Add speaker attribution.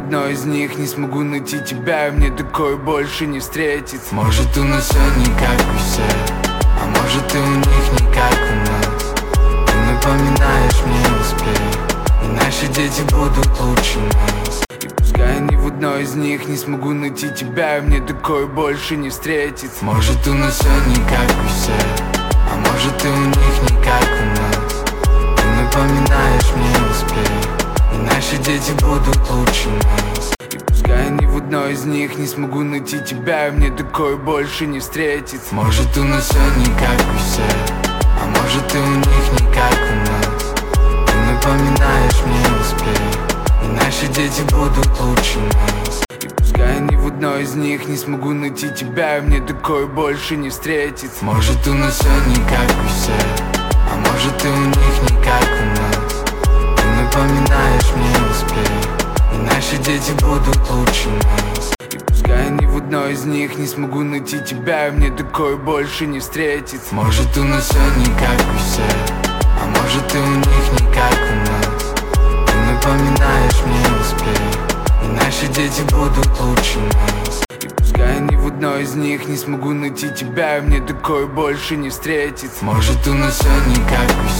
Speaker 1: одной из них не смогу найти тебя, и мне такое больше не встретится.
Speaker 2: Может, у нас все не как у всех, а может и у них не как у нас. Ты напоминаешь мне успех, и наши дети будут лучше нас.
Speaker 1: И пускай ни в одной из них не смогу найти тебя, и мне такое больше не встретится.
Speaker 2: Может, у нас все не как у всех, а может и у них не как у нас. Ты напоминаешь мне успех, и наши дети будут лучше нас.
Speaker 1: И пускай ни в одной из них не смогу найти тебя, и мне такое больше не встретится.
Speaker 2: Может, у нас все не как у всех, а может и у них не как у нас. Ты напоминаешь мне успех, и наши дети будут лучше нас.
Speaker 1: И пускай ни в одной из них не смогу найти тебя, и мне такое больше не встретится.
Speaker 2: Может, у нас все не как у всех, а может и у них не как у нас. Ты напоминаешь мне успех, и наши дети будут лучше нас.
Speaker 1: И пускай ни в одной из них не смогу найти тебя, и мне такое больше не встретится.
Speaker 2: Может, у нас все не как у всех, а может и у них не как у нас. Ты напоминаешь мне успех, и наши дети будут лучше нас.
Speaker 1: И пускай ни в одной из них не смогу найти тебя, и мне такое больше не встретится.
Speaker 2: Может, у нас все не как у